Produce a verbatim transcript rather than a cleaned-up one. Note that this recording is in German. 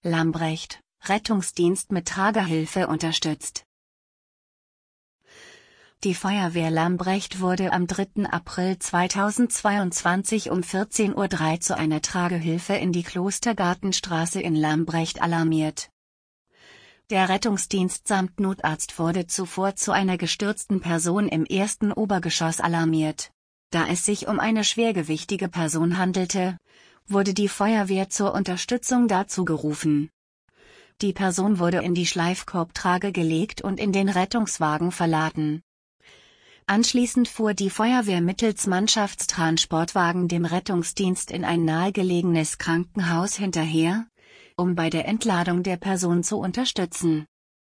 Lambrecht, Rettungsdienst mit Tragehilfe unterstützt. Die Feuerwehr Lambrecht wurde am dritten April zweitausendzweiundzwanzig um vierzehn Uhr drei zu einer Tragehilfe in die Klostergartenstraße in Lambrecht alarmiert. Der Rettungsdienst samt Notarzt wurde zuvor zu einer gestürzten Person im ersten Obergeschoss alarmiert. Da es sich um eine schwergewichtige Person handelte, wurde die Feuerwehr zur Unterstützung dazu gerufen. Die Person wurde in die Schleifkorbtrage gelegt und in den Rettungswagen verladen. Anschließend fuhr die Feuerwehr mittels Mannschaftstransportwagen dem Rettungsdienst in ein nahegelegenes Krankenhaus hinterher, um bei der Entladung der Person zu unterstützen.